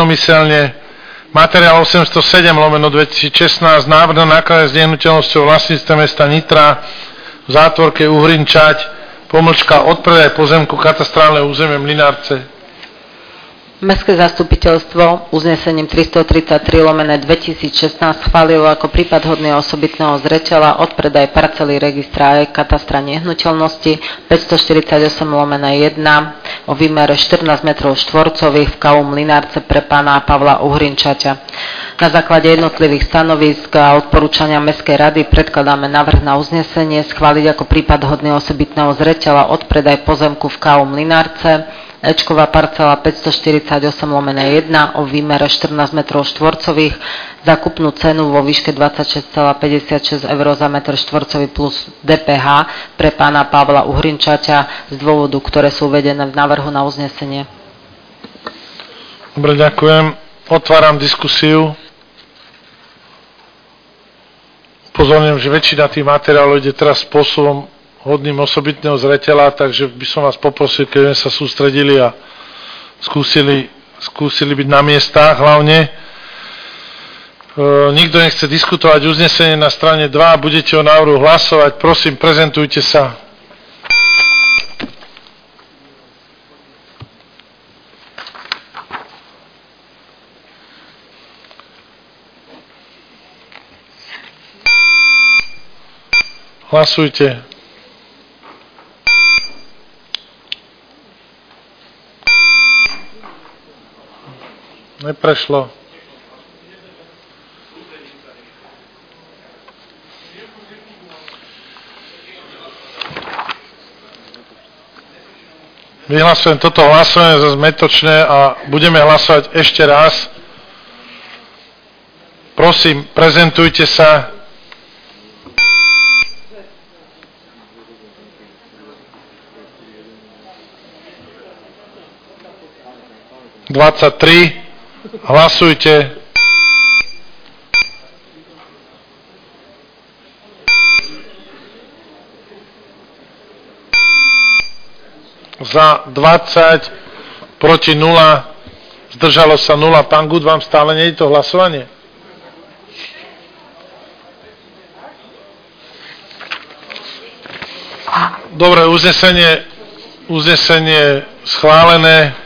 jednomyselne. Materiál 807/2016, návrh na nakladanie s nehnuteľnosťou vlastníctve mesta Nitra v zátvorke Uhrinčať, odpredaj pozemku katastrálne územie Mlynárce. Mestské zastupiteľstvo uznesením 333/2016 schválilo ako prípad hodný osobitného zreteľa odpredaj parcely registra katastra nehnuteľnosti 548/1 o výmere 14 m2 v KU Mlynárce pre pána Pavla Uhrinčaťa. Na základe jednotlivých stanovísk a odporúčania Mestskej rady predkladáme návrh na uznesenie schváliť ako prípad hodný osobitného zreteľa odpredaj pozemku v KU Mlynárce Ečková parcela 548/1 o výmere 14 m2, zákupnú cenu vo výške 26,56 eur za metr štvorcový plus DPH pre pána Pavla Uhrinčaťa z dôvodu, ktoré sú uvedené v návrhu na uznesenie. Dobre, ďakujem. Otváram diskusiu. Upozorňujem, že väčšina tých materiálov ide teraz spôsobom hodným osobitného zreteľa, takže by som vás poprosil, keby sme sa sústredili a skúsili byť na miestach hlavne. Nikto nechce diskutovať uznesenie na strane 2, budete o návrhu hlasovať, prosím, prezentujte sa. Hlasujte. Neprešlo. Vyhlasujem toto hlasovanie za zmätočné a budeme hlasovať ešte raz. Prosím, prezentujte sa. (23) Hlasujte. Za 20, proti 0, zdržalo sa 0. Pán Gud, vám stále nie je to hlasovanie? Dobre, uznesenie schválené.